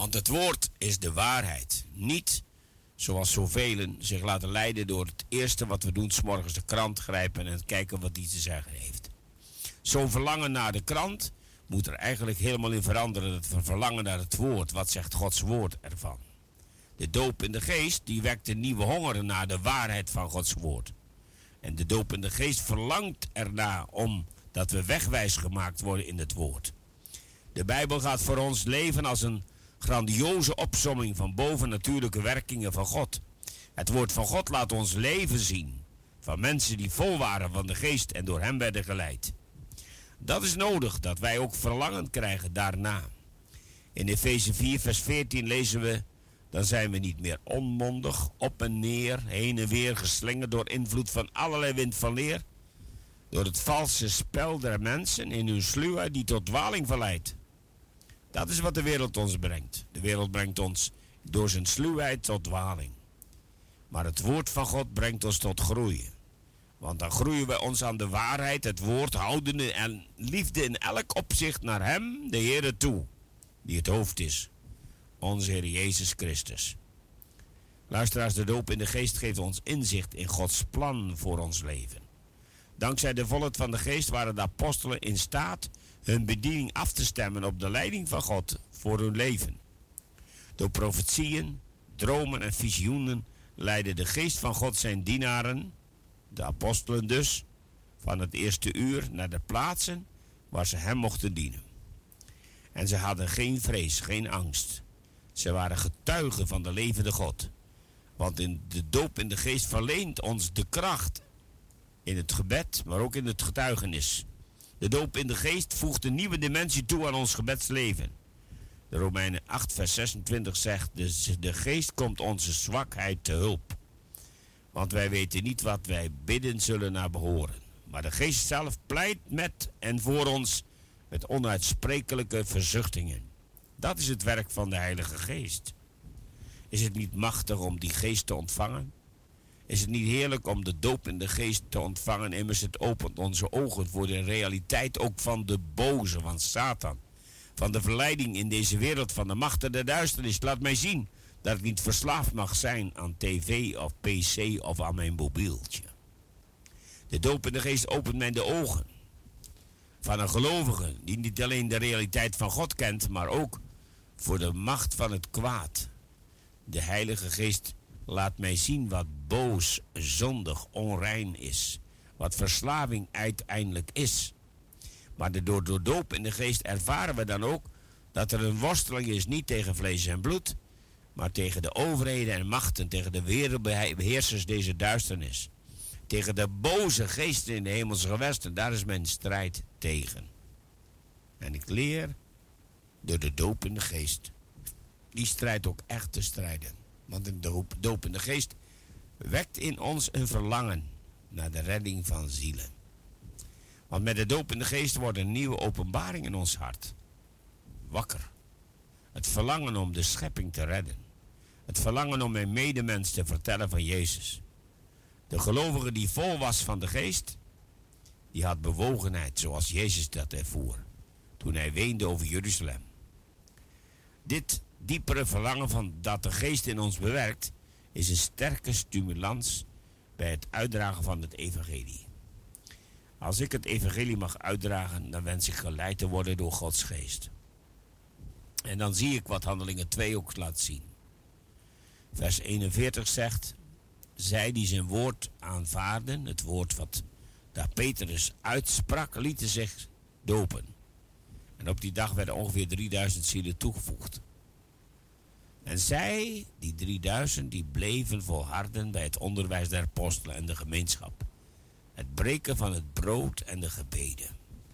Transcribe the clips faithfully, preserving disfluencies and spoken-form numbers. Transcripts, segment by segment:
Want het woord is de waarheid. Niet zoals zoveel zich laten leiden door het eerste wat we doen, 's morgens de krant grijpen en kijken wat die te zeggen heeft. Zo'n verlangen naar de krant moet er eigenlijk helemaal in veranderen. Dat we verlangen naar het woord. Wat zegt Gods woord ervan? De doop in de geest, die wekt een nieuwe honger naar de waarheid van Gods woord. En de doop in de geest verlangt ernaar om dat we wegwijs gemaakt worden in het woord. De Bijbel gaat voor ons leven als een grandioze opsomming van bovennatuurlijke werkingen van God. Het woord van God laat ons leven zien van mensen die vol waren van de geest en door hem werden geleid. Dat is nodig, dat wij ook verlangen krijgen daarna. In Efeze vier vers veertien lezen we: dan zijn we niet meer onmondig, op en neer, heen en weer geslingerd door invloed van allerlei wind van leer, door het valse spel der mensen in hun sluwheid die tot dwaling verleidt. Dat is wat de wereld ons brengt. De wereld brengt ons door zijn sluwheid tot dwaling. Maar het woord van God brengt ons tot groei. Want dan groeien we ons aan de waarheid, het woord, houdende en liefde in elk opzicht naar hem, de Heere, toe, die het hoofd is, onze Heer Jezus Christus. Luisteraars, de doop in de geest geeft ons inzicht in Gods plan voor ons leven. Dankzij de volheid van de geest waren de apostelen in staat hun bediening af te stemmen op de leiding van God voor hun leven. Door profetieën, dromen en visioenen leidde de geest van God zijn dienaren, de apostelen dus, van het eerste uur naar de plaatsen waar ze hem mochten dienen. En ze hadden geen vrees, geen angst. Ze waren getuigen van de levende God. Want in de doop in de geest verleent ons de kracht in het gebed, maar ook in het getuigenis. De doop in de geest voegt een nieuwe dimensie toe aan ons gebedsleven. De Romeinen acht vers zesentwintig zegt: de, de geest komt onze zwakheid te hulp. Want wij weten niet wat wij bidden zullen naar behoren. Maar de geest zelf pleit met en voor ons met onuitsprekelijke verzuchtingen. Dat is het werk van de Heilige Geest. Is het niet machtig om die geest te ontvangen? Is het niet heerlijk om de doop in de geest te ontvangen? Immers het opent onze ogen voor de realiteit ook van de boze, van Satan. Van de verleiding in deze wereld, van de machten der duisternis. Laat mij zien dat ik niet verslaafd mag zijn aan tv of pc of aan mijn mobieltje. De doop in de geest opent mij de ogen van een gelovige die niet alleen de realiteit van God kent, maar ook voor de macht van het kwaad. De Heilige Geest laat mij zien wat boos, zondig, onrein is. Wat verslaving uiteindelijk is. Maar door de doop in de geest ervaren we dan ook dat er een worsteling is, niet tegen vlees en bloed, maar tegen de overheden en machten, tegen de wereldbeheersers deze duisternis. Tegen de boze geesten in de hemelse gewesten, daar is mijn strijd tegen. En ik leer door de doop in de geest die strijd ook echt te strijden. Want de doop, doop in de geest wekt in ons een verlangen naar de redding van zielen. Want met de doop in de geest wordt een nieuwe openbaring in ons hart wakker. Het verlangen om de schepping te redden. Het verlangen om mijn medemens te vertellen van Jezus. De gelovige die vol was van de geest, die had bewogenheid zoals Jezus dat ervoer, toen hij weende over Jeruzalem. Dit diepere verlangen van dat de geest in ons bewerkt, is een sterke stimulans bij het uitdragen van het evangelie. Als ik het evangelie mag uitdragen, dan wens ik geleid te worden door Gods geest. En dan zie ik wat Handelingen twee ook laat zien. Vers eenenveertig zegt: zij die zijn woord aanvaarden, het woord wat daar Petrus uitsprak, lieten zich dopen. En op die dag werden ongeveer drieduizend zielen toegevoegd. En zij, die drieduizend, die bleven volharden bij het onderwijs der apostelen en de gemeenschap. Het breken van het brood en de gebeden.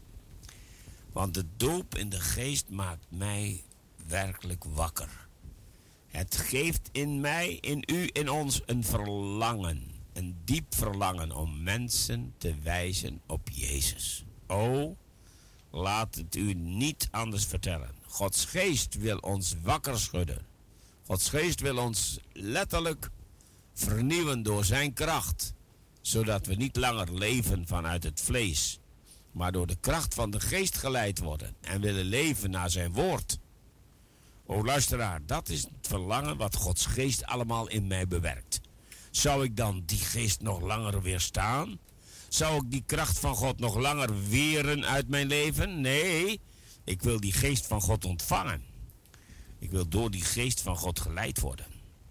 Want de doop in de geest maakt mij werkelijk wakker. Het geeft in mij, in u, in ons een verlangen. Een diep verlangen om mensen te wijzen op Jezus. O, laat het u niet anders vertellen. Gods geest wil ons wakker schudden. Gods geest wil ons letterlijk vernieuwen door zijn kracht. Zodat we niet langer leven vanuit het vlees, maar door de kracht van de geest geleid worden en willen leven naar zijn woord. O luisteraar, dat is het verlangen wat Gods geest allemaal in mij bewerkt. Zou ik dan die geest nog langer weerstaan? Zou ik die kracht van God nog langer weren uit mijn leven? Nee, ik wil die geest van God ontvangen. Ik wil door die geest van God geleid worden.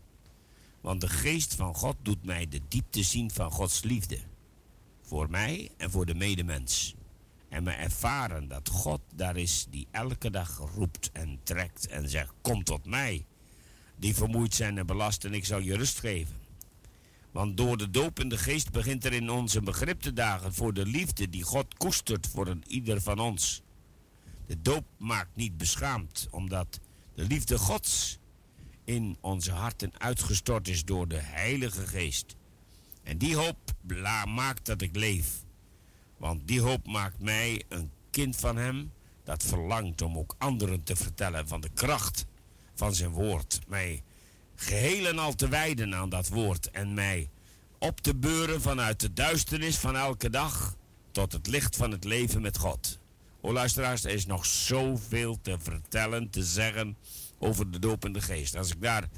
Want de geest van God doet mij de diepte zien van Gods liefde. Voor mij en voor de medemens. En me ervaren dat God daar is die elke dag roept en trekt en zegt: kom tot mij, die vermoeid zijn en belast, en ik zal je rust geven. Want door de doop in de geest begint er in ons een begrip te dagen voor de liefde die God koestert voor een ieder van ons. De doop maakt niet beschaamd, omdat de liefde Gods in onze harten uitgestort is door de Heilige Geest. En die hoop maakt dat ik leef. Want die hoop maakt mij een kind van hem dat verlangt om ook anderen te vertellen van de kracht van zijn woord. Mij geheel en al te wijden aan dat woord en mij op te beuren vanuit de duisternis van elke dag tot het licht van het leven met God. O luisteraars, er is nog zoveel te vertellen, te zeggen over de doop in de geest. Als ik daar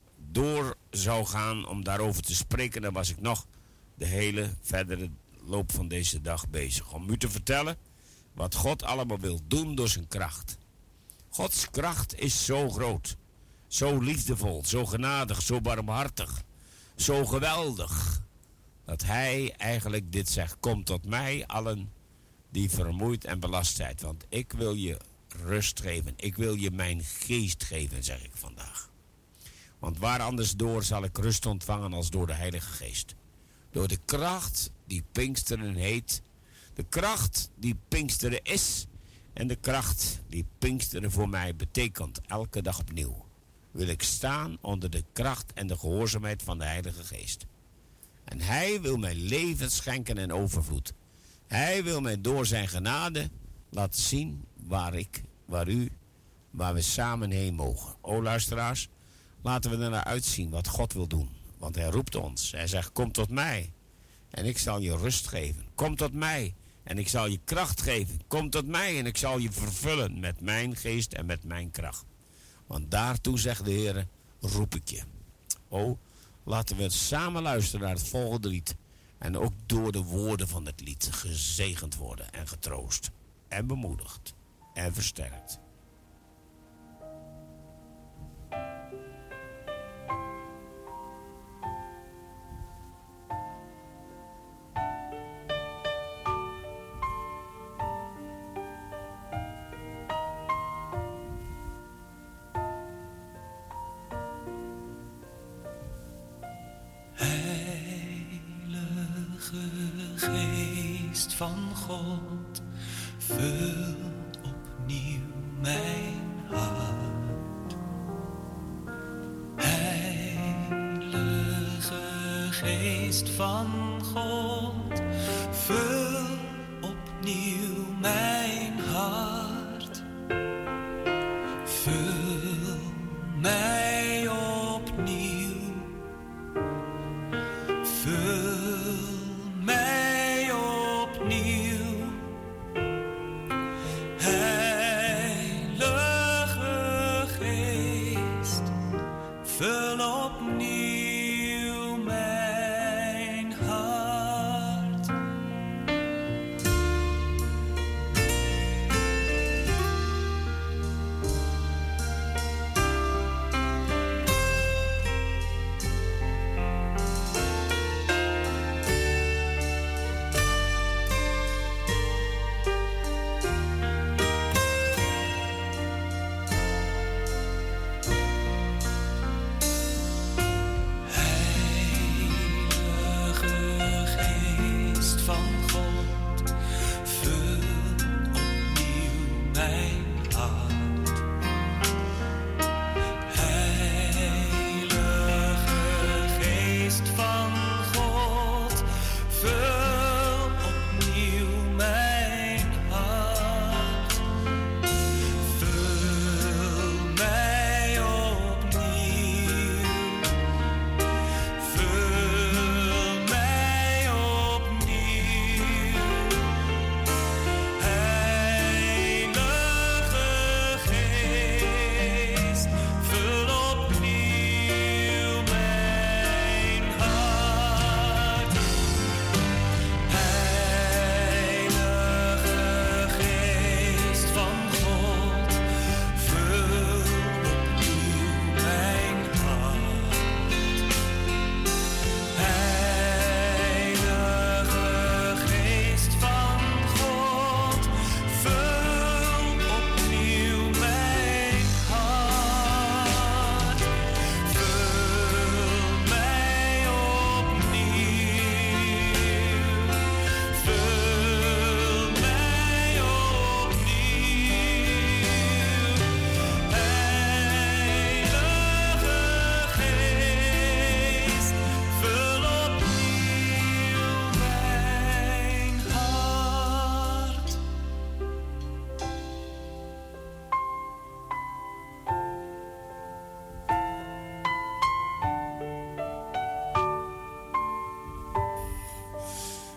door zou gaan om daarover te spreken, dan was ik nog de hele verdere loop van deze dag bezig. Om u te vertellen wat God allemaal wil doen door zijn kracht. Gods kracht is zo groot, zo liefdevol, zo genadig, zo barmhartig, zo geweldig, dat hij eigenlijk dit zegt: kom tot mij allen die vermoeid en belast zijn, want ik wil je rust geven. Ik wil je mijn geest geven, zeg ik vandaag. Want waar anders door zal ik rust ontvangen als door de Heilige Geest. Door de kracht die Pinksteren heet, de kracht die Pinksteren is en de kracht die Pinksteren voor mij betekent, elke dag opnieuw, wil ik staan onder de kracht en de gehoorzaamheid van de Heilige Geest. En hij wil mij leven schenken en overvloed. Hij wil mij door zijn genade laten zien waar ik, waar u, waar we samen heen mogen. O luisteraars, laten we er naar uitzien wat God wil doen. Want hij roept ons. Hij zegt: kom tot mij en ik zal je rust geven. Kom tot mij en ik zal je kracht geven. Kom tot mij en ik zal je vervullen met mijn geest en met mijn kracht. Want daartoe, zegt de Heer, roep ik je. O, laten we samen luisteren naar het volgende lied. En ook door de woorden van het lied gezegend worden en getroost. En bemoedigd en versterkt. Geest van God, vul opnieuw mijn hart. Heilige Geest van God, vul opnieuw mijn hart. Vul mij opnieuw. Vul mij opnieuw, Heilige Geest, vul opnieuw mijn hart.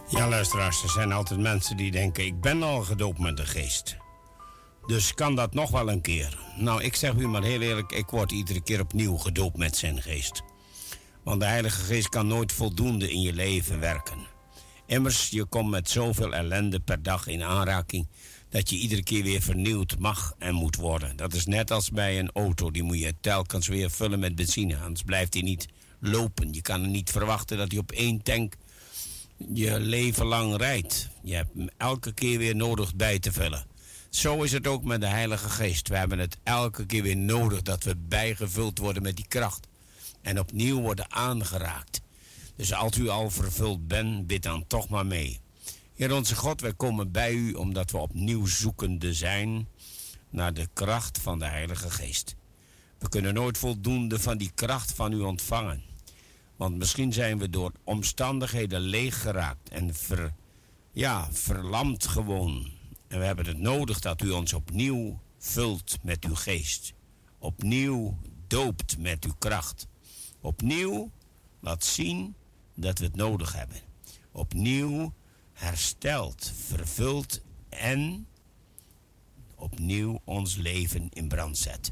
Ja, luisteraars, er zijn altijd mensen die denken... ik ben al gedoopt met de geest. Dus kan dat nog wel een keer? Nou, ik zeg u maar heel eerlijk... ik word iedere keer opnieuw gedoopt met zijn geest. Want de Heilige Geest kan nooit voldoende in je leven werken. Immers, je komt met zoveel ellende per dag in aanraking... dat je iedere keer weer vernieuwd mag en moet worden. Dat is net als bij een auto. Die moet je telkens weer vullen met benzine. Anders blijft hij niet lopen. Je kan er niet verwachten dat hij op één tank... je leven lang rijdt. Je hebt hem elke keer weer nodig bij te vullen. Zo is het ook met de Heilige Geest. We hebben het elke keer weer nodig dat we bijgevuld worden met die kracht. En opnieuw worden aangeraakt. Dus als u al vervuld bent, bid dan toch maar mee. Heer onze God, wij komen bij u omdat we opnieuw zoekende zijn naar de kracht van de Heilige Geest. We kunnen nooit voldoende van die kracht van u ontvangen. Want misschien zijn we door omstandigheden leeg geraakt en ver, ja, verlamd gewoon. En we hebben het nodig dat u ons opnieuw vult met uw geest. Opnieuw doopt met uw kracht. Opnieuw laat zien dat we het nodig hebben. Opnieuw herstelt, vervult en opnieuw ons leven in brand zet.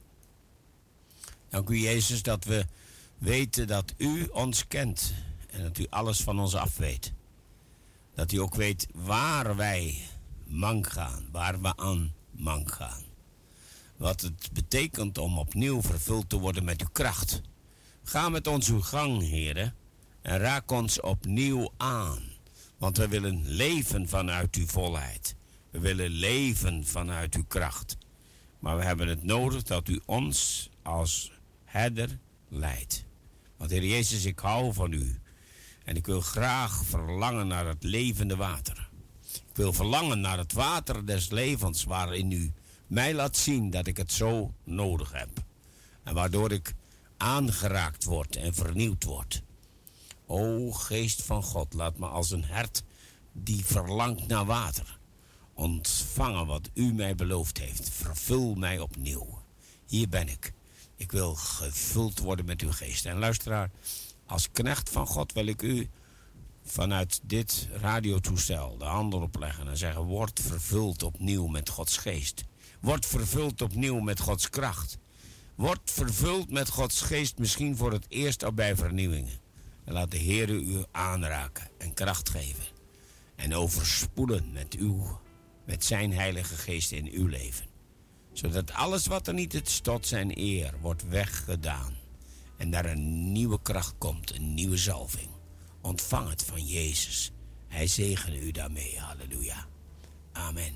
Dank u, Jezus, dat we weten dat u ons kent en dat u alles van ons af weet. Dat u ook weet waar wij mank gaan, waar we aan mank gaan. Wat het betekent om opnieuw vervuld te worden met uw kracht. Ga met ons uw gang, Heere, en raak ons opnieuw aan. Want we willen leven vanuit uw volheid. We willen leven vanuit uw kracht. Maar we hebben het nodig dat u ons als herder leidt. Want Heer Jezus, ik hou van u. En ik wil graag verlangen naar het levende water. Ik wil verlangen naar het water des levens, waarin u mij laat zien dat ik het zo nodig heb. En waardoor ik aangeraakt word en vernieuwd word. O Geest van God, laat me als een hert die verlangt naar water ontvangen wat u mij beloofd heeft. Vervul mij opnieuw. Hier ben ik. Ik wil gevuld worden met uw geest. En luisteraar, als knecht van God wil ik u vanuit dit radiotoestel de handen opleggen en zeggen: word vervuld opnieuw met Gods geest. Word vervuld opnieuw met Gods kracht. Word vervuld met Gods geest, misschien voor het eerst al bij vernieuwingen. En laat de Heer u aanraken en kracht geven. En overspoelen met uw, met zijn heilige geest in uw leven. Zodat alles wat er niet is tot zijn eer wordt weggedaan. En daar een nieuwe kracht komt, een nieuwe zalving. Ontvang het van Jezus. Hij zegene u daarmee. Halleluja. Amen.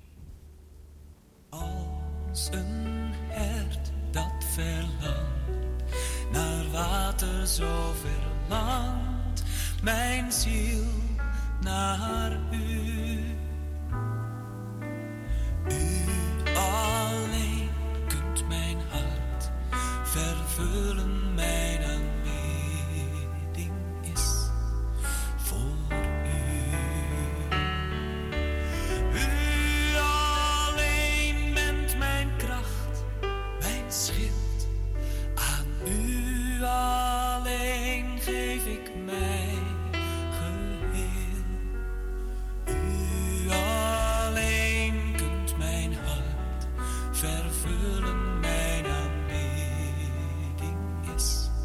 Als een hert dat verlangt naar water zo verlangt mijn ziel naar u. U alleen kunt mijn hart vervullen, mijn aanbidding is voor u. U alleen bent mijn kracht, mijn schild. Aan u alleen geef ik mij geheel. U alleen kunt mijn hart vervullen, mijn aanbidding is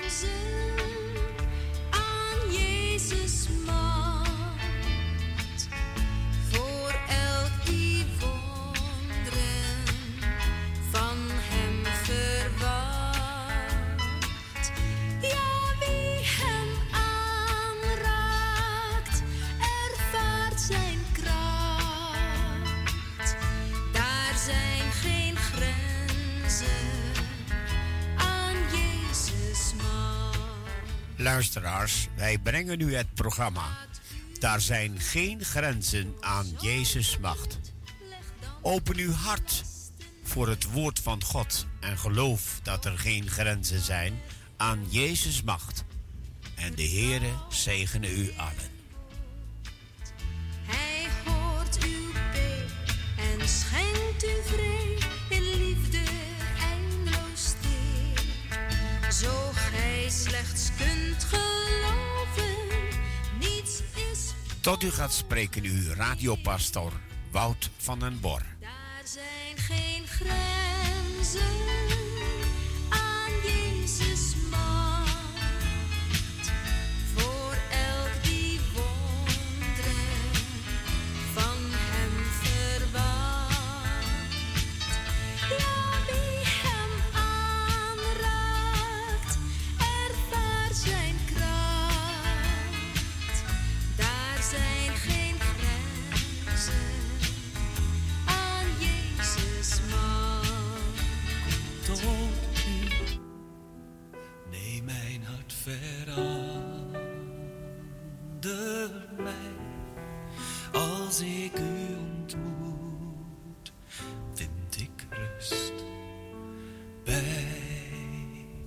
Luisteraars, wij brengen u het programma Daar zijn geen grenzen aan Jezus' macht. Open uw hart voor het woord van God en geloof dat er geen grenzen zijn aan Jezus' macht. En de Heere zegene u allen. Hij hoort uw been en schenkt u vrede in liefde eindeloos teer. Zo gij slechts kunt geloven, niets is... Tot u gaat spreken uw radiopastor Wout van den Bor. Daar zijn geen grenzen aan Jezus' macht. Voor elk die wonderen van hem verwacht. Ja, wie hem aanraakt, ervaart zijn kracht. Daar zijn geen grenzen aan Jezus' macht. Tot u, neem mijn hart verander mij. Als ik u ontmoet, vind ik rust bij u.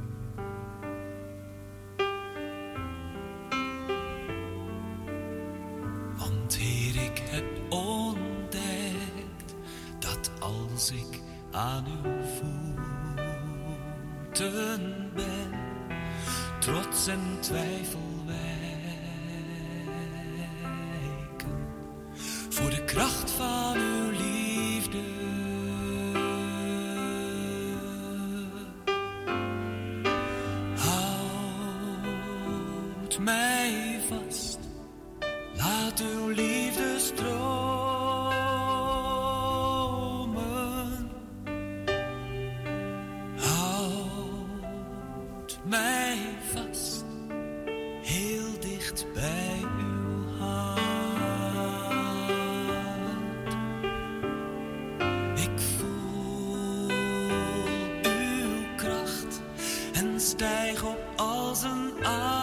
Want Heer, ik heb ontdekt dat als ik aan uw voeten ben, trots en twijfel wijken voor de kracht van uw liefde. Houd mij vast, laat uw liefde stromen. Houd mij vast, heel dicht bij uw hart. Ik voel uw kracht en stijg op als een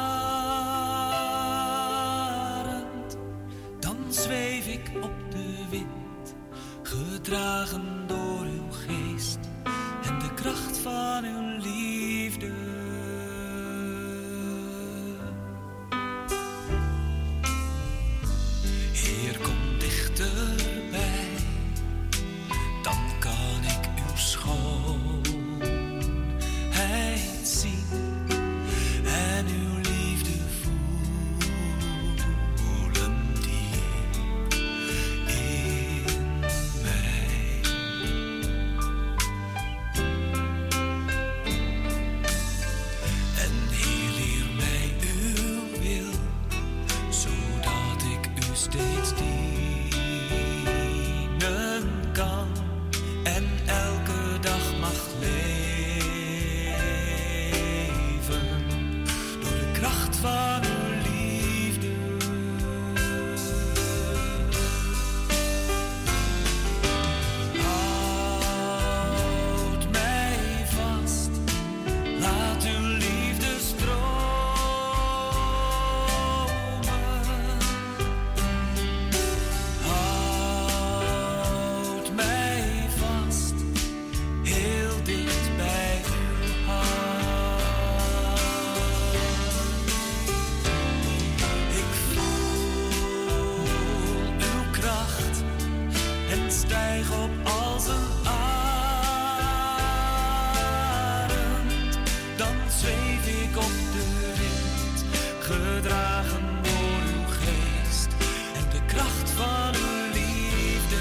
arend. Dan zweef ik op de wind, gedragen door uw geest en de kracht van uw liefde. Heer, kom dichterbij, dan kan ik uw schoonheid zien en uw liefde voelen diep in mij. En Heer, leer mij uw wil, zodat ik u steeds dienen kan en elke dag mag leven door de kracht van uw liefde. Houd mij vast, laat uw liefde stromen. Houd mij vast, heel dicht bij uw hart. Ik voel uw kracht en stijg op als een arend. Dan zweef ik op de wind, gedragen door uw geest en de kracht van uw liefde.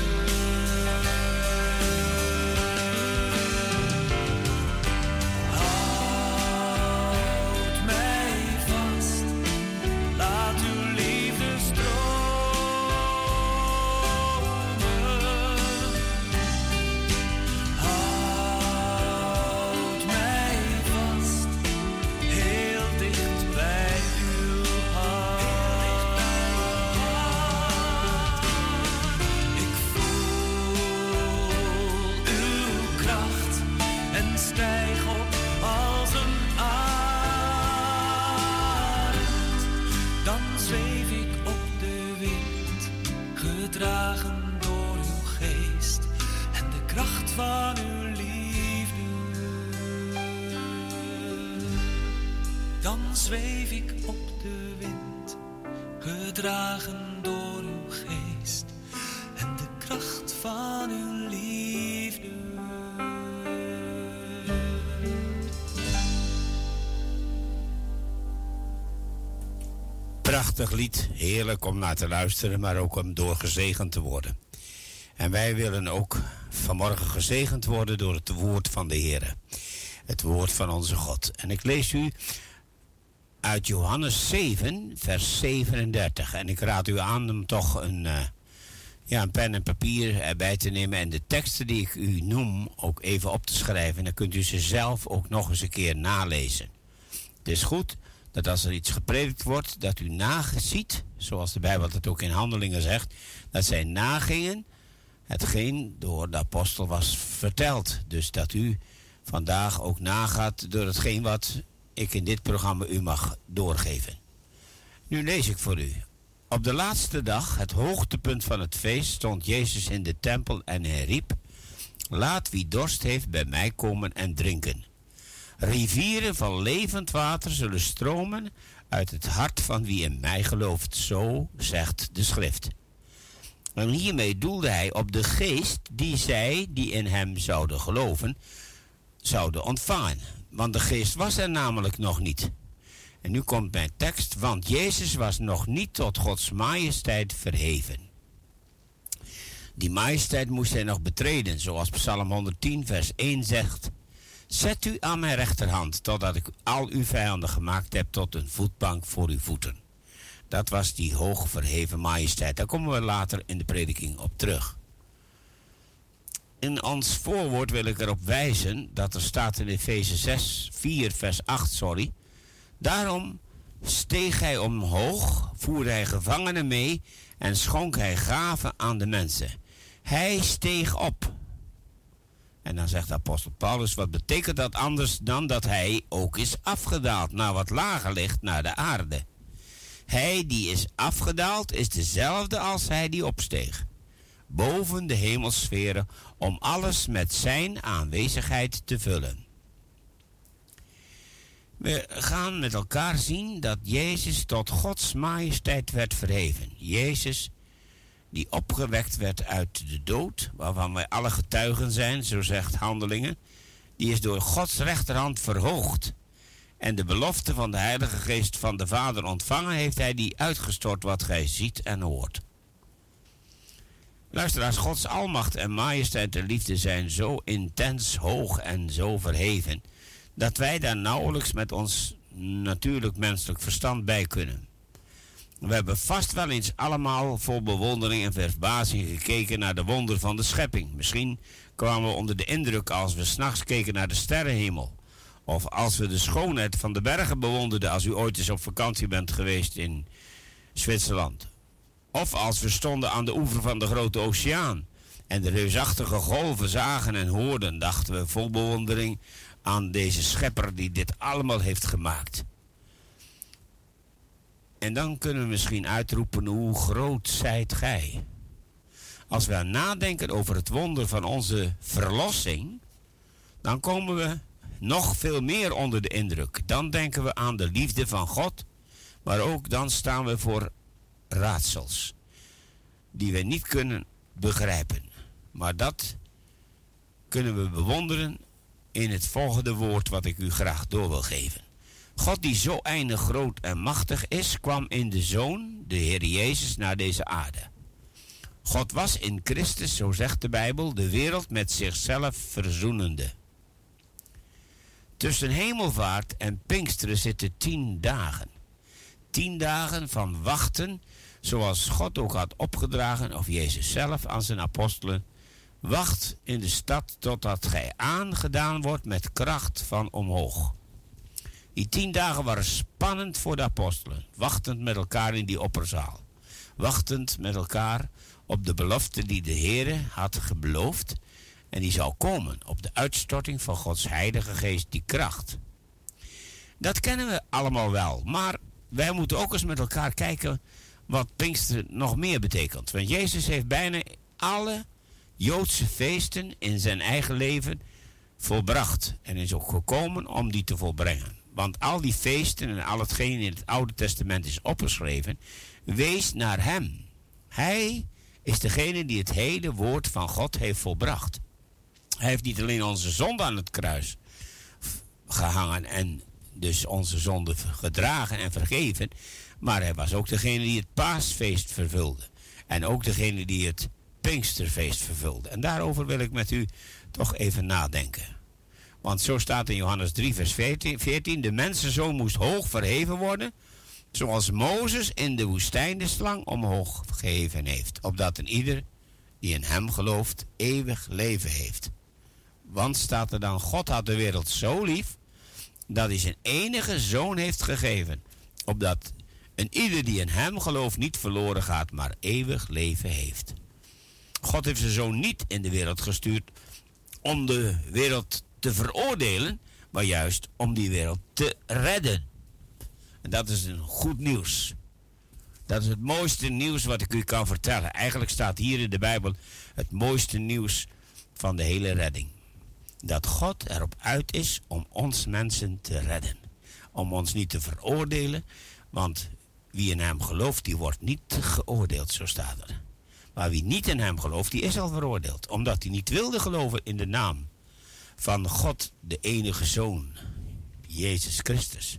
Houd dan zweef ik op de wind, gedragen door uw geest en de kracht van uw liefde. Prachtig lied, heerlijk om naar te luisteren, maar ook om door gezegend te worden. En wij willen ook vanmorgen gezegend worden door het woord van de Heer. Het woord van onze God. En ik lees u uit Johannes zeven, vers zevenendertig. En ik raad u aan om toch een, uh, ja, een pen en papier erbij te nemen en de teksten die ik u noem ook even op te schrijven. En dan kunt u ze zelf ook nog eens een keer nalezen. Het is goed dat als er iets gepredikt wordt, dat u naziet, zoals de Bijbel het ook in Handelingen zegt, dat zij nagingen hetgeen door de apostel was verteld. Dus dat u vandaag ook nagaat door hetgeen wat ik in dit programma u mag doorgeven. Nu lees ik voor u. Op de laatste dag, het hoogtepunt van het feest, stond Jezus in de tempel en hij riep: laat wie dorst heeft bij mij komen en drinken. Rivieren van levend water zullen stromen uit het hart van wie in mij gelooft. Zo zegt de schrift. En hiermee doelde hij op de geest die zij, die in hem zouden geloven, zouden ontvangen. Want de geest was er namelijk nog niet. En nu komt mijn tekst. Want Jezus was nog niet tot Gods majesteit verheven. Die majesteit moest hij nog betreden, zoals Psalm honderdtien vers één zegt. Zet u aan mijn rechterhand, totdat ik al uw vijanden gemaakt heb tot een voetbank voor uw voeten. Dat was die hoog verheven majesteit. Daar komen we later in de prediking op terug. In ons voorwoord wil ik erop wijzen dat er staat in Efeze zes, vier vers acht, sorry. Daarom steeg hij omhoog, voerde hij gevangenen mee en schonk hij gaven aan de mensen. Hij steeg op. En dan zegt de apostel Paulus, wat betekent dat anders dan dat hij ook is afgedaald naar wat lager ligt, naar de aarde. Hij die is afgedaald is dezelfde als hij die opsteeg, boven de hemelsferen, om alles met zijn aanwezigheid te vullen. We gaan met elkaar zien dat Jezus tot Gods majesteit werd verheven. Jezus die opgewekt werd uit de dood, waarvan wij alle getuigen zijn, zo zegt Handelingen, die is door Gods rechterhand verhoogd. En de belofte van de Heilige Geest van de Vader ontvangen heeft hij die uitgestort wat gij ziet en hoort. Luisteraars, Gods almacht en majesteit en liefde zijn zo intens hoog en zo verheven, dat wij daar nauwelijks met ons natuurlijk menselijk verstand bij kunnen. We hebben vast wel eens allemaal vol bewondering en verbazing gekeken naar de wonder van de schepping. Misschien kwamen we onder de indruk als we 's nachts keken naar de sterrenhemel. Of als we de schoonheid van de bergen bewonderden als u ooit eens op vakantie bent geweest in Zwitserland. Of als we stonden aan de oever van de grote oceaan en de reusachtige golven zagen en hoorden, dachten we vol bewondering aan deze schepper die dit allemaal heeft gemaakt. En dan kunnen we misschien uitroepen, hoe groot zijt gij? Als we nadenken over het wonder van onze verlossing, dan komen we nog veel meer onder de indruk. Dan denken we aan de liefde van God, maar ook dan staan we voor raadsels die we niet kunnen begrijpen. Maar dat kunnen we bewonderen in het volgende woord wat ik u graag door wil geven. God die zo eindig groot en machtig is, kwam in de Zoon, de Heer Jezus, naar deze aarde. God was in Christus, zo zegt de Bijbel, de wereld met zichzelf verzoenende. Tussen hemelvaart en Pinksteren zitten tien dagen. Tien dagen van wachten, zoals God ook had opgedragen, of Jezus zelf aan zijn apostelen. Wacht in de stad totdat gij aangedaan wordt met kracht van omhoog. Die tien dagen waren spannend voor de apostelen, wachtend met elkaar in die opperzaal. Wachtend met elkaar op de belofte die de Heere had beloofd en die zou komen op de uitstorting van Gods Heilige Geest, die kracht. Dat kennen we allemaal wel, maar wij moeten ook eens met elkaar kijken wat Pinksteren nog meer betekent. Want Jezus heeft bijna alle Joodse feesten in zijn eigen leven volbracht en is ook gekomen om die te volbrengen. Want al die feesten en al hetgeen in het Oude Testament is opgeschreven, wees naar hem. Hij is degene die het hele woord van God heeft volbracht. Hij heeft niet alleen onze zonde aan het kruis gehangen en dus onze zonde gedragen en vergeven, maar hij was ook degene die het paasfeest vervulde. En ook degene die het Pinksterfeest vervulde. En daarover wil ik met u toch even nadenken. Want zo staat in Johannes drie vers veertien, de mensenzoon moest hoog verheven worden, zoals Mozes in de woestijn de slang omhoog geheven heeft, opdat een ieder die in hem gelooft eeuwig leven heeft. Want staat er dan, God had de wereld zo lief, dat hij zijn enige zoon heeft gegeven, opdat een ieder die in hem gelooft niet verloren gaat, maar eeuwig leven heeft. God heeft zijn zoon niet in de wereld gestuurd om de wereld te veroordelen, maar juist om die wereld te redden. En dat is een goed nieuws. Dat is het mooiste nieuws wat ik u kan vertellen. Eigenlijk staat hier in de Bijbel het mooiste nieuws van de hele redding. Dat God erop uit is om ons mensen te redden. Om ons niet te veroordelen, want wie in hem gelooft, die wordt niet geoordeeld, zo staat er. Maar wie niet in hem gelooft, die is al veroordeeld. Omdat hij niet wilde geloven in de naam van God, de enige Zoon, Jezus Christus.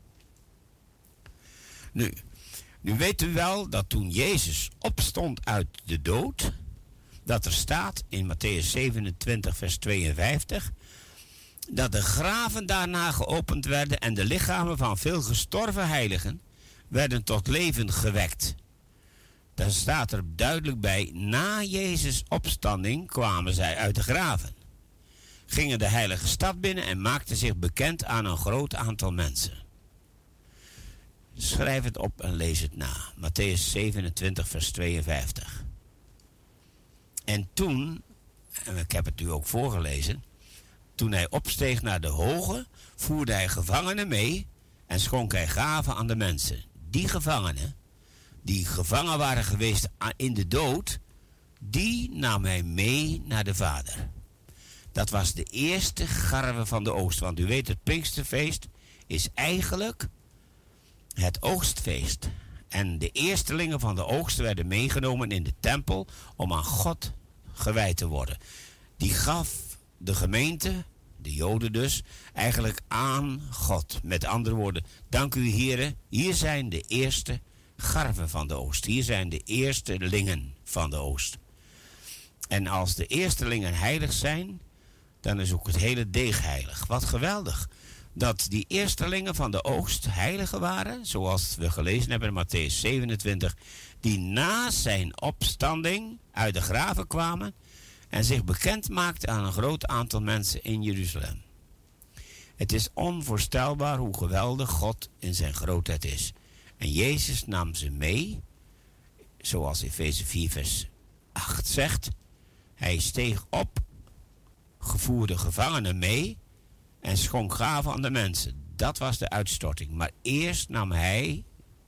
Nu, nu weet u wel dat toen Jezus opstond uit de dood, dat er staat in Matthäus zevenentwintig vers tweeënvijftig, dat de graven daarna geopend werden en de lichamen van veel gestorven heiligen werden tot leven gewekt. Daar staat er duidelijk bij, na Jezus' opstanding kwamen zij uit de graven, gingen de heilige stad binnen en maakten zich bekend aan een groot aantal mensen. Schrijf het op en lees het na. Matthäus zevenentwintig vers tweeënvijftig. En toen, en ik heb het u ook voorgelezen, toen hij opsteeg naar de hoge, voerde hij gevangenen mee en schonk hij gaven aan de mensen. Die gevangenen, die gevangen waren geweest in de dood, die nam hij mee naar de Vader. Dat was de eerste garve van de oogst. Want u weet, het Pinksterfeest is eigenlijk het oogstfeest. En de eerstelingen van de oogst werden meegenomen in de tempel om aan God gewijd te worden. Die gaf de gemeente, de Joden dus, eigenlijk aan God. Met andere woorden, dank u heren, hier zijn de eerste garven van de oogst. Hier zijn de eerstelingen van de oogst. En als de eerstelingen heilig zijn, dan is ook het hele deeg heilig. Wat geweldig dat die eerstelingen van de oogst heiligen waren, zoals we gelezen hebben in Matthäus zevenentwintig, die na zijn opstanding uit de graven kwamen en zich bekend maakten aan een groot aantal mensen in Jeruzalem. Het is onvoorstelbaar hoe geweldig God in zijn grootheid is. En Jezus nam ze mee, zoals Efeze vier vers acht zegt. Hij steeg op, gevoerde gevangenen mee en schonk gaven aan de mensen. Dat was de uitstorting. Maar eerst nam hij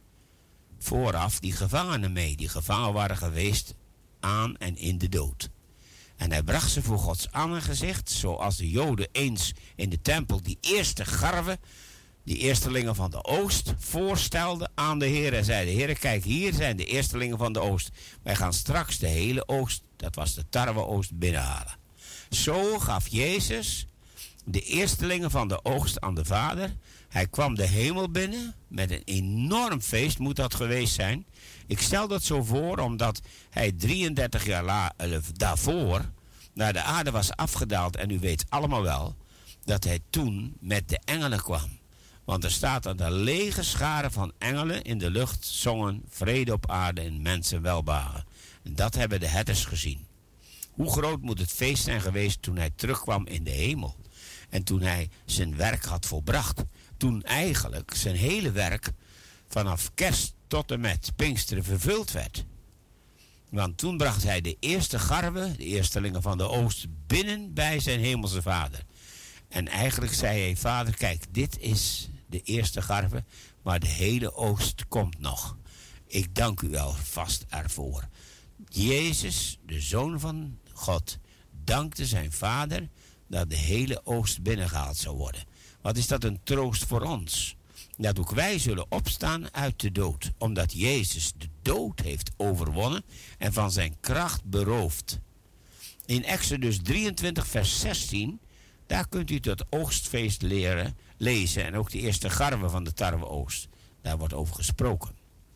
vooraf die gevangenen mee, die gevangen waren geweest aan en in de dood. En hij bracht ze voor Gods aangezicht, zoals de Joden eens in de tempel die eerste garven, die eerstelingen van de oogst, voorstelden aan de Heer. En zeiden, Heer, kijk, hier zijn de eerstelingen van de oogst. Wij gaan straks de hele oogst, dat was de tarweoogst, binnenhalen. Zo gaf Jezus de eerstelingen van de oogst aan de Vader. Hij kwam de hemel binnen, met een enorm feest moet dat geweest zijn. Ik stel dat zo voor, omdat hij drieëndertig jaar la, uh, daarvoor naar de aarde was afgedaald. En u weet allemaal wel dat hij toen met de engelen kwam. Want er staat dat de lege scharen van engelen in de lucht zongen vrede op aarde en mensen welbehagen. En dat hebben de herders gezien. Hoe groot moet het feest zijn geweest toen hij terugkwam in de hemel. En toen hij zijn werk had volbracht. Toen eigenlijk zijn hele werk vanaf kerst tot en met Pinksteren vervuld werd. Want toen bracht hij de eerste garven, de eerstelingen van de oogst, binnen bij zijn hemelse Vader. En eigenlijk zei hij, Vader, kijk, dit is de eerste garve, maar de hele oogst komt nog. Ik dank u wel vast ervoor. Jezus, de Zoon van God, dankte zijn Vader dat de hele oogst binnengehaald zou worden. Wat is dat een troost voor ons? Dat ook wij zullen opstaan uit de dood. Omdat Jezus de dood heeft overwonnen en van zijn kracht beroofd. In Exodus drieëntwintig vers zestien, daar kunt u het oogstfeest leren, lezen. En ook de eerste garve van de tarweoogst. Daar wordt over gesproken.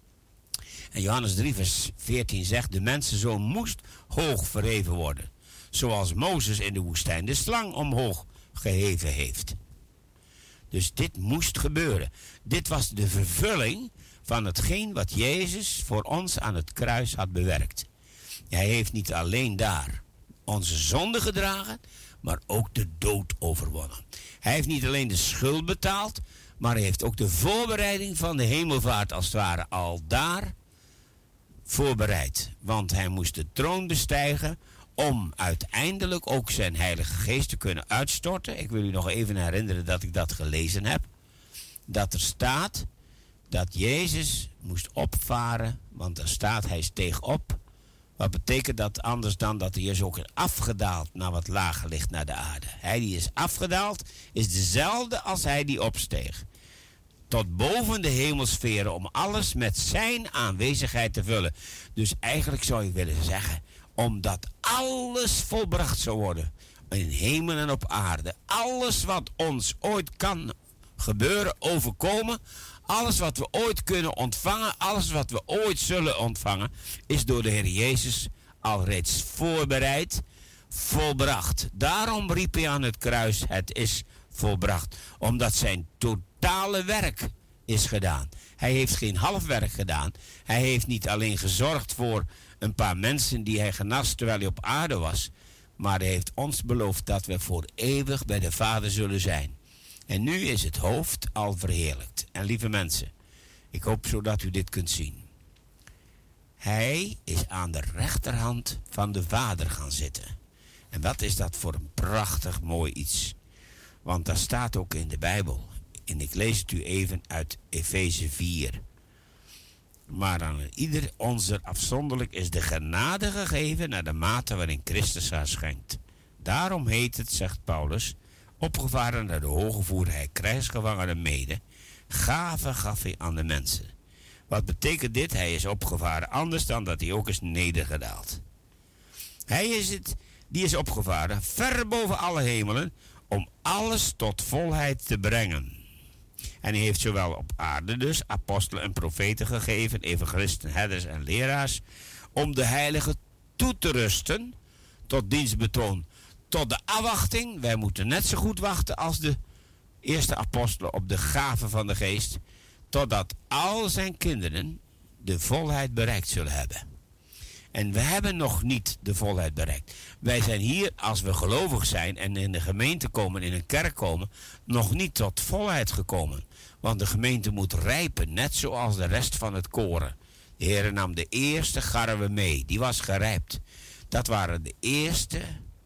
En Johannes drie vers veertien zegt, de mensenzoon moest hoog verheven worden. Zoals Mozes in de woestijn de slang omhoog geheven heeft. Dus dit moest gebeuren. Dit was de vervulling van hetgeen wat Jezus voor ons aan het kruis had bewerkt. Hij heeft niet alleen daar onze zonde gedragen, maar ook de dood overwonnen. Hij heeft niet alleen de schuld betaald, maar hij heeft ook de voorbereiding van de hemelvaart als het ware al daar voorbereid. Want hij moest de troon bestijgen om uiteindelijk ook zijn heilige geest te kunnen uitstorten. Ik wil u nog even herinneren dat ik dat gelezen heb. Dat er staat dat Jezus moest opvaren, want er staat hij steeg op. Wat betekent dat anders dan dat hij is ook afgedaald naar wat lager ligt naar de aarde. Hij die is afgedaald is dezelfde als hij die opsteeg. Tot boven de hemelsferen om alles met zijn aanwezigheid te vullen. Dus eigenlijk zou je willen zeggen, omdat alles volbracht zou worden. In hemel en op aarde. Alles wat ons ooit kan gebeuren, overkomen. Alles wat we ooit kunnen ontvangen. Alles wat we ooit zullen ontvangen. Is door de Heer Jezus al reeds voorbereid. Volbracht. Daarom riep hij aan het kruis, het is volbracht. Omdat zijn totale werk is gedaan. Hij heeft geen half werk gedaan. Hij heeft niet alleen gezorgd voor een paar mensen die hij genas terwijl hij op aarde was. Maar hij heeft ons beloofd dat we voor eeuwig bij de Vader zullen zijn. En nu is het hoofd al verheerlijkt. En lieve mensen, ik hoop zodat u dit kunt zien. Hij is aan de rechterhand van de Vader gaan zitten. En wat is dat voor een prachtig mooi iets. Want daar staat ook in de Bijbel. En ik lees het u even uit Efeze vier. Maar aan ieder onze afzonderlijk is de genade gegeven naar de mate waarin Christus haar schenkt. Daarom heet het, zegt Paulus, opgevaren naar de hoge voer hij krijgsgevangenen mede, gave gaf hij aan de mensen. Wat betekent dit? Hij is opgevaren anders dan dat hij ook is nedergedaald. Hij is het, die is opgevaren ver boven alle hemelen om alles tot volheid te brengen. En hij heeft zowel op aarde dus apostelen en profeten gegeven, evangelisten, herders en leraars, om de heiligen toe te rusten tot dienstbetoon, tot de afwachting. Wij moeten net zo goed wachten als de eerste apostelen op de gave van de geest, totdat al zijn kinderen de volheid bereikt zullen hebben. En we hebben nog niet de volheid bereikt. Wij zijn hier, als we gelovig zijn en in de gemeente komen, in een kerk komen, nog niet tot volheid gekomen. Want de gemeente moet rijpen, net zoals de rest van het koren. De Heer nam de eerste garve mee, die was gerijpt. Dat waren de eerste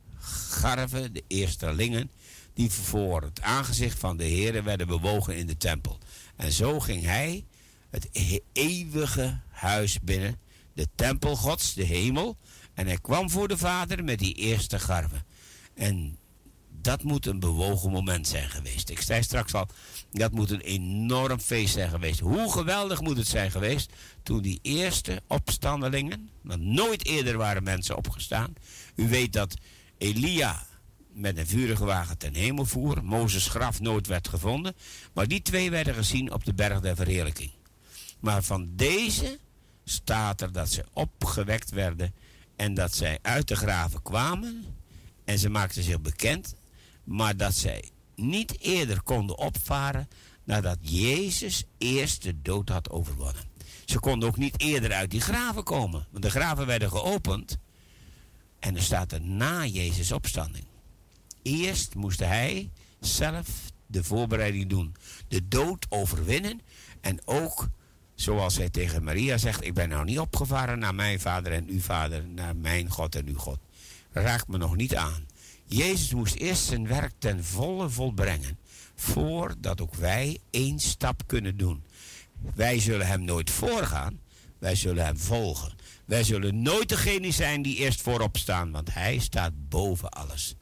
garven, de eerstelingen, die voor het aangezicht van de Heer werden bewogen in de tempel. En zo ging hij het eeuwige huis binnen, de tempel Gods, de hemel. En hij kwam voor de Vader met die eerste garve. En dat moet een bewogen moment zijn geweest. Ik zei straks al, dat moet een enorm feest zijn geweest. Hoe geweldig moet het zijn geweest toen die eerste opstandelingen, want nooit eerder waren mensen opgestaan. U weet dat Elia met een vurige wagen ten hemel voer. Mozes' graf nooit werd gevonden. Maar die twee werden gezien op de berg der verheerlijking. Maar van deze staat er dat ze opgewekt werden en dat zij uit de graven kwamen en ze maakten zich bekend, maar dat zij niet eerder konden opvaren nadat Jezus eerst de dood had overwonnen. Ze konden ook niet eerder uit die graven komen, want de graven werden geopend en er staat er na Jezus' opstanding. Eerst moest hij zelf de voorbereiding doen, de dood overwinnen en ook, zoals hij tegen Maria zegt, ik ben nou niet opgevaren naar mijn vader en uw vader, naar mijn God en uw God. Raakt me nog niet aan. Jezus moest eerst zijn werk ten volle volbrengen, voordat ook wij één stap kunnen doen. Wij zullen hem nooit voorgaan, wij zullen hem volgen. Wij zullen nooit degene zijn die eerst voorop staan, want hij staat boven alles.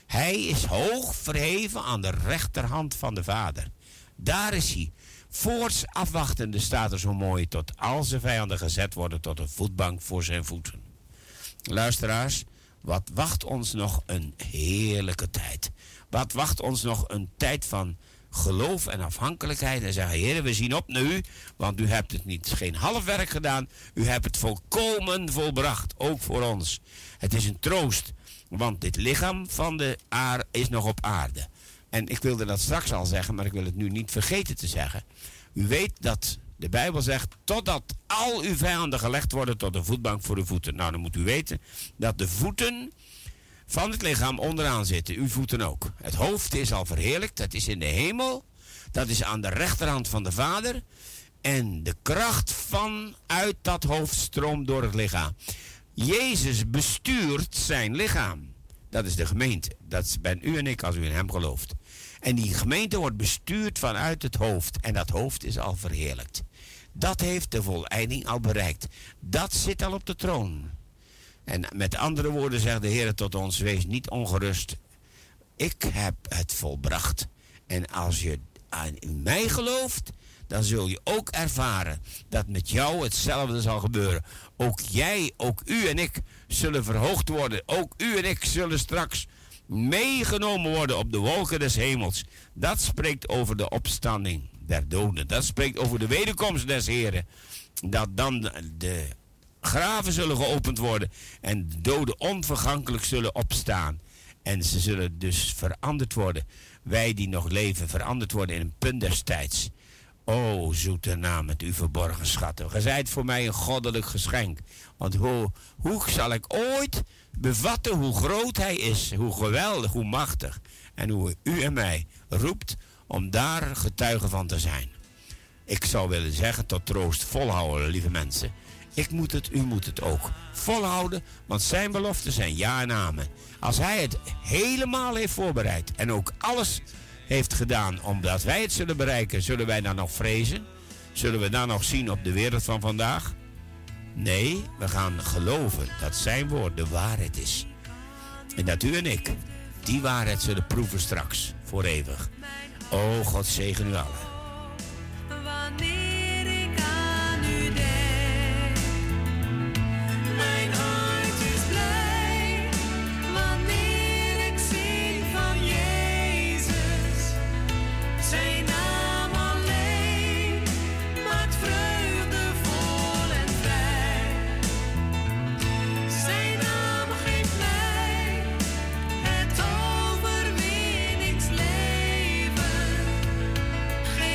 Hij is hoog verheven aan de rechterhand van de Vader. Daar is hij. Voorts afwachtende staat er zo mooi, tot al zijn vijanden gezet worden tot een voetbank voor zijn voeten. Luisteraars, wat wacht ons nog een heerlijke tijd. Wat wacht ons nog een tijd van geloof en afhankelijkheid. En zeggen, Heer, we zien op naar u, want u hebt het niet geen half werk gedaan. U hebt het volkomen volbracht, ook voor ons. Het is een troost, want dit lichaam van de aarde is nog op aarde. En ik wilde dat straks al zeggen, maar ik wil het nu niet vergeten te zeggen. U weet dat de Bijbel zegt, totdat al uw vijanden gelegd worden tot een voetbank voor uw voeten. Nou, dan moet u weten dat de voeten van het lichaam onderaan zitten. Uw voeten ook. Het hoofd is al verheerlijkt, dat is in de hemel. Dat is aan de rechterhand van de Vader. En de kracht vanuit dat hoofd stroomt door het lichaam. Jezus bestuurt zijn lichaam. Dat is de gemeente. Dat ben u en ik als u in hem gelooft. En die gemeente wordt bestuurd vanuit het hoofd. En dat hoofd is al verheerlijkt. Dat heeft de voleinding al bereikt. Dat zit al op de troon. En met andere woorden zegt de Heer tot ons, wees niet ongerust. Ik heb het volbracht. En als je aan mij gelooft, dan zul je ook ervaren dat met jou hetzelfde zal gebeuren. Ook jij, ook u en ik zullen verhoogd worden. Ook u en ik zullen straks meegenomen worden op de wolken des hemels. Dat spreekt over de opstanding der doden. Dat spreekt over de wederkomst des Heren. Dat dan de graven zullen geopend worden en de doden onvergankelijk zullen opstaan. En ze zullen dus veranderd worden. Wij die nog leven, veranderd worden in een punt des tijds. O, zoete naam met uw verborgen schatten. Ge zijt voor mij een goddelijk geschenk. Want hoe, hoe zal ik ooit bevatten hoe groot hij is, hoe geweldig, hoe machtig. En hoe u en mij roept om daar getuige van te zijn. Ik zou willen zeggen tot troost, volhouden, lieve mensen. Ik moet het, u moet het ook. Volhouden, want zijn beloften zijn ja en amen. Als hij het helemaal heeft voorbereid en ook alles heeft gedaan omdat wij het zullen bereiken, zullen wij dan nog vrezen? Zullen we dan nog zien op de wereld van vandaag? Nee, we gaan geloven dat zijn woord de waarheid is. En dat u en ik die waarheid zullen proeven straks, voor eeuwig. O, God zegen u allen. Wanneer ik aan u denk, mijn hart is blij. Wanneer ik zing van Jezus, zijn naam alleen maakt vreugdevol en vrij. Zijn naam geeft mij het overwinningsleven.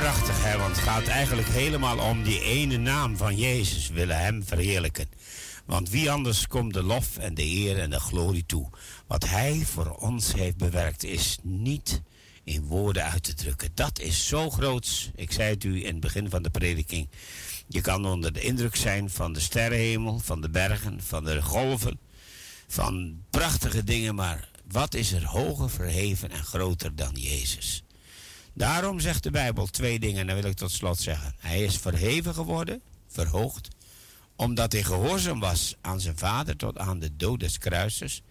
prachtig, hè? Want het gaat eigenlijk helemaal om die ene naam van Jezus. We willen hem verheerlijken. Want wie anders komt de lof en de eer en de glorie toe. Wat hij voor ons heeft bewerkt is niet in woorden uit te drukken. Dat is zo groots. Ik zei het u in het begin van de prediking. Je kan onder de indruk zijn van de sterrenhemel, van de bergen, van de golven, van prachtige dingen. Maar wat is er hoger verheven en groter dan Jezus? Daarom zegt de Bijbel twee dingen, en dat wil ik tot slot zeggen. Hij is verheven geworden, verhoogd, omdat hij gehoorzaam was aan zijn vader tot aan de dood des kruises.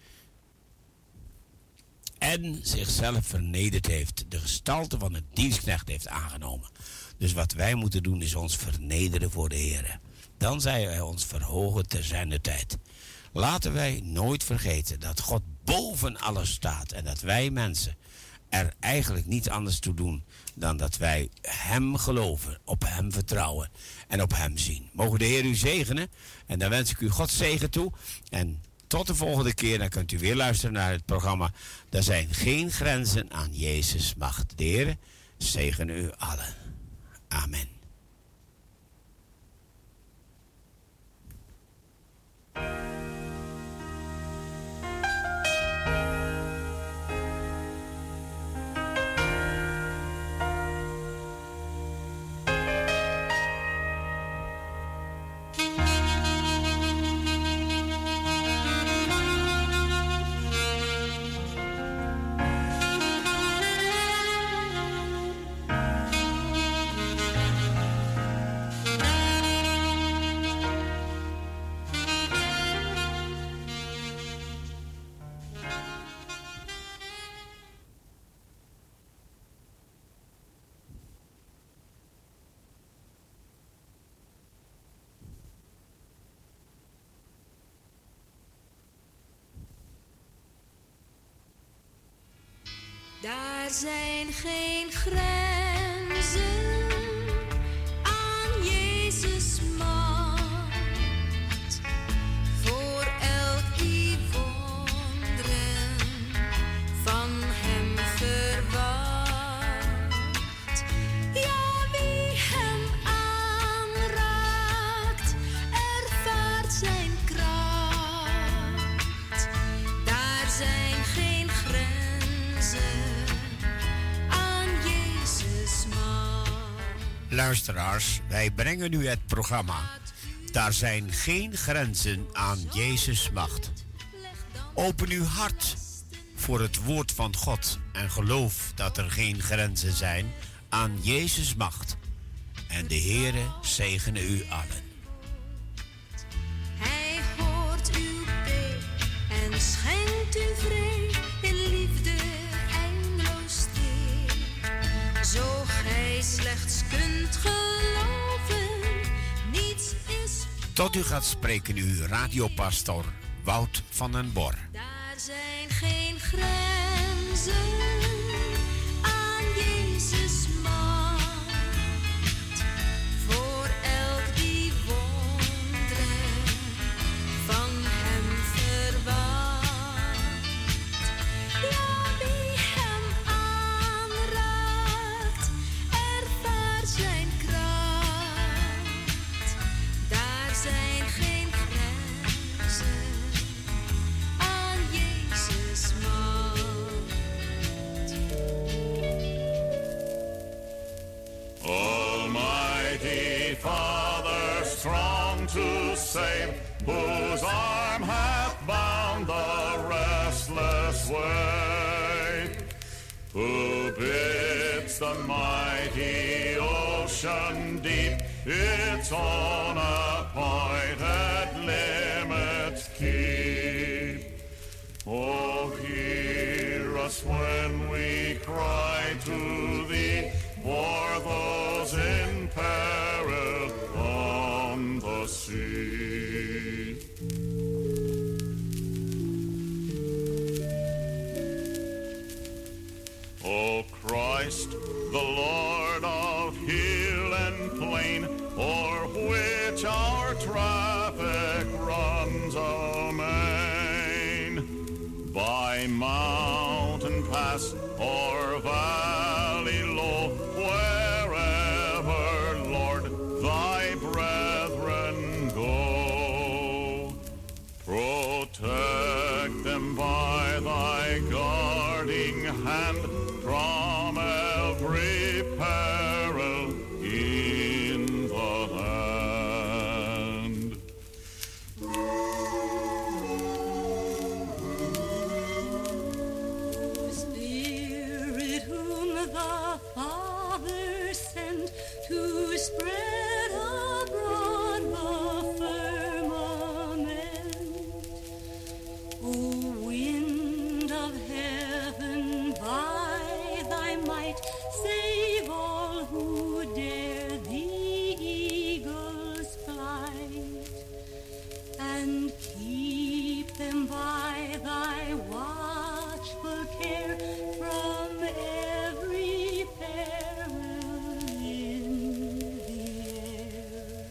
En zichzelf vernederd heeft, de gestalte van een dienstknecht heeft aangenomen. Dus wat wij moeten doen is ons vernederen voor de Heer. Dan zal hij ons verhogen ter zijner tijd. Laten wij nooit vergeten dat God boven alles staat. En dat wij mensen er eigenlijk niets anders toe doen dan dat wij hem geloven, op hem vertrouwen en op hem zien. Mogen de Heer u zegenen. En dan wens ik u God zegen toe. En tot de volgende keer, dan kunt u weer luisteren naar het programma. Er zijn geen grenzen aan Jezus' macht. De Heer zegen u allen. Amen. Daar zijn geen grenzen aan Jezus' macht. Voor elk die wonderen van hem verwacht. Ja, wie hem aanraakt, ervaart zijn kracht. Daar zijn geen grenzen aan Jezus' macht. Luisteraars, wij brengen u het programma. Daar zijn geen grenzen aan Jezus' macht. Open uw hart voor het woord van God en geloof dat er geen grenzen zijn aan Jezus' macht. En de Heere zegene u allen. Hij hoort uw bid en schenkt u vrede in liefde eindeloos teer. Zo gij slechts kunt geloven, niets is. Tot u gaat spreken uw radiopastor Wout van den Bor. Daar zijn geen grenzen aan Jezus' macht. Voor elk die wonderen van hem verwacht. Ja, wie hem aanraakt, ervaart zijn kracht. Daar zijn geen grenzen aan Jezus' macht. Almighty Father, strong to save, whose arm hath bound the restless wave, who bids the mighty ocean deep its own appointed limits keep. Oh, hear us when we cry to thee, for those in peril on the sea. O Christ, the Lord of hill and plain, o'er which our traffic runs amain, by mountain pass or valley low, wherever thy guarding hand from every peril in the land. Spirit whom the Father sent to spread abroad the firmament, O wind of heaven, by thy might save all who dare the eagle's flight, and keep them by thy watchful care from every peril in the air.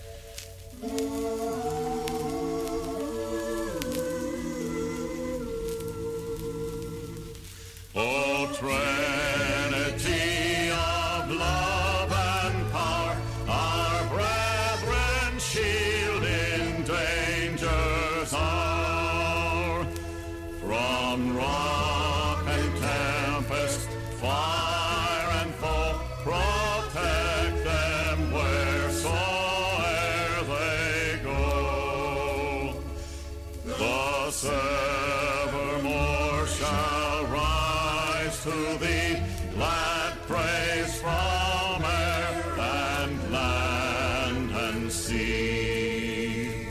O Trinity of love and power, our brethren shield in danger's hour. From rock and tempest, fire and foe, protect them wheresoe'er they go. Thus evermore shall rise to thee glad praise from air and land and sea.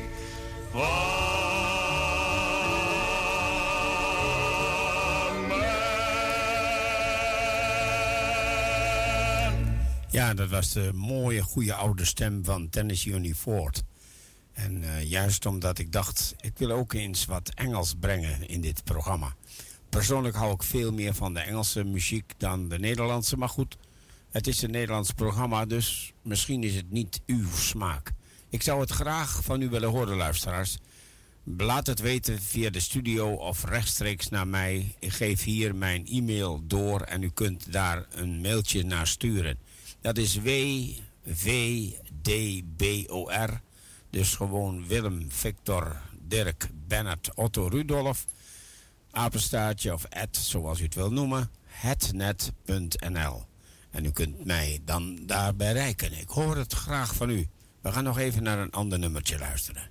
Amen. Ja, dat was de mooie, goede oude stem van Tennessee Ernie Ford. En uh, juist omdat ik dacht, ik wil ook eens wat Engels brengen in dit programma. Persoonlijk hou ik veel meer van de Engelse muziek dan de Nederlandse. Maar goed, het is een Nederlands programma, dus misschien is het niet uw smaak. Ik zou het graag van u willen horen, luisteraars. Laat het weten via de studio of rechtstreeks naar mij. Ik geef hier mijn e-mail door en u kunt daar een mailtje naar sturen. Dat is W V D B O R. Dus gewoon Willem, Victor, Dirk, Bennett, Otto, Rudolf. Apenstaartje of at, zoals u het wil noemen, hetnet punt n l. En u kunt mij dan daar bereiken. Ik hoor het graag van u. We gaan nog even naar een ander nummertje luisteren.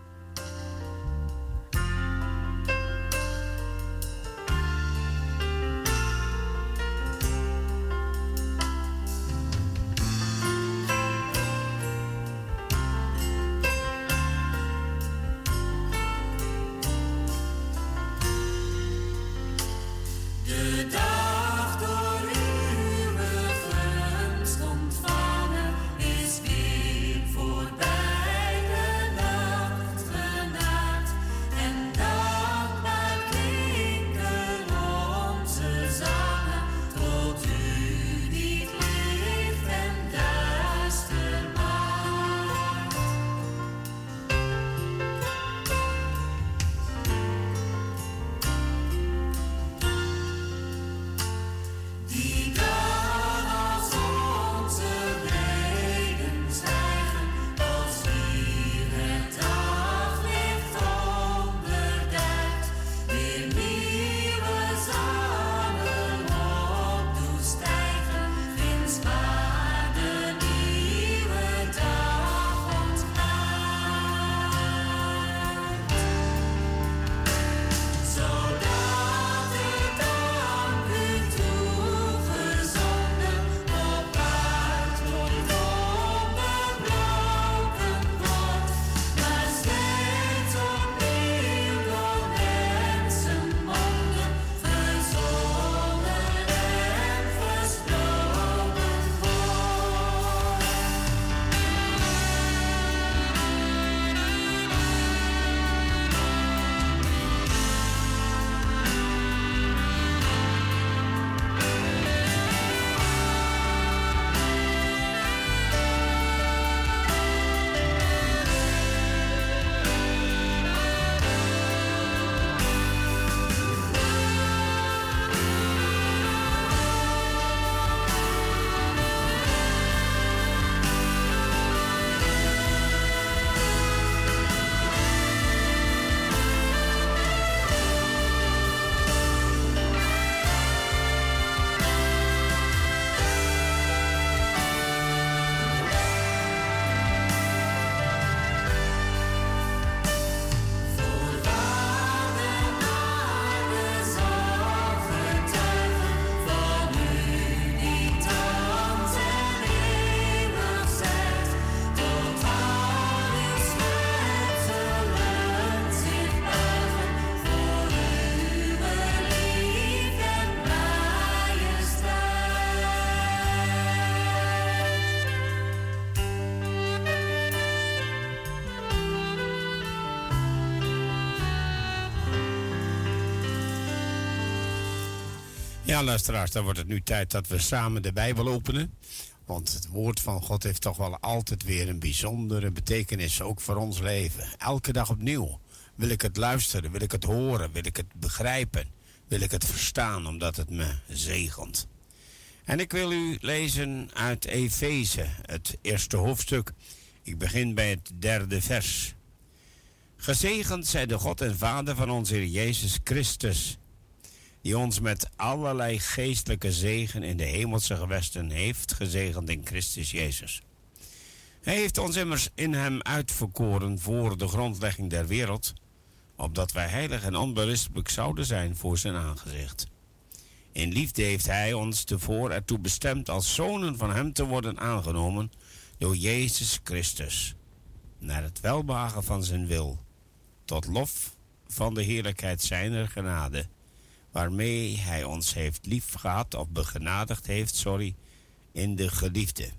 De dag door uw gunst ontvangen is weer voorbij gedaan. Ja, luisteraars, dan wordt het nu tijd dat we samen de Bijbel openen. Want het woord van God heeft toch wel altijd weer een bijzondere betekenis, ook voor ons leven. Elke dag opnieuw wil ik het luisteren, wil ik het horen, wil ik het begrijpen, wil ik het verstaan, omdat het me zegent. En ik wil u lezen uit Efeze, het eerste hoofdstuk. Ik begin bij het derde vers. Gezegend zij de God en Vader van onze Heer Jezus Christus, die ons met allerlei geestelijke zegen in de hemelse gewesten heeft gezegend in Christus Jezus. Hij heeft ons immers in hem uitverkoren voor de grondlegging der wereld, opdat wij heilig en onberispelijk zouden zijn voor zijn aangezicht. In liefde heeft hij ons tevoren ertoe bestemd als zonen van hem te worden aangenomen door Jezus Christus, naar het welbehagen van zijn wil, tot lof van de heerlijkheid zijner genade, waarmee hij ons heeft liefgehad of begenadigd heeft, sorry, in de geliefde.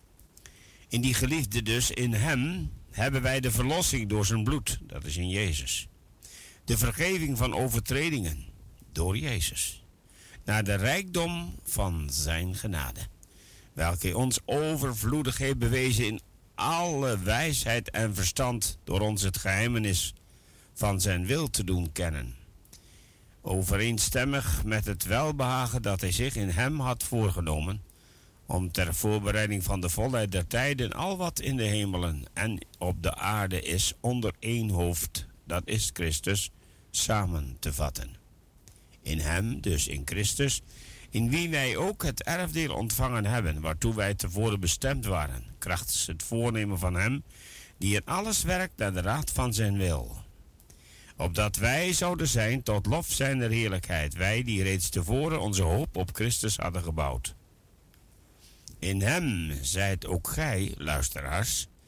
In die geliefde dus, in hem, hebben wij de verlossing door zijn bloed, dat is in Jezus. De vergeving van overtredingen, door Jezus. Naar de rijkdom van zijn genade, welke ons overvloedig heeft bewezen in alle wijsheid en verstand, door ons het geheimenis van zijn wil te doen kennen, overeenstemmig met het welbehagen dat hij zich in hem had voorgenomen, om ter voorbereiding van de volheid der tijden al wat in de hemelen en op de aarde is onder één hoofd, dat is Christus, samen te vatten. In hem, dus in Christus, in wie wij ook het erfdeel ontvangen hebben, waartoe wij tevoren bestemd waren, krachtens het voornemen van hem, die in alles werkt naar de raad van zijn wil, opdat wij zouden zijn tot lof zijner heerlijkheid, wij die reeds tevoren onze hoop op Christus hadden gebouwd. In hem zijt ook gij, luisteraars,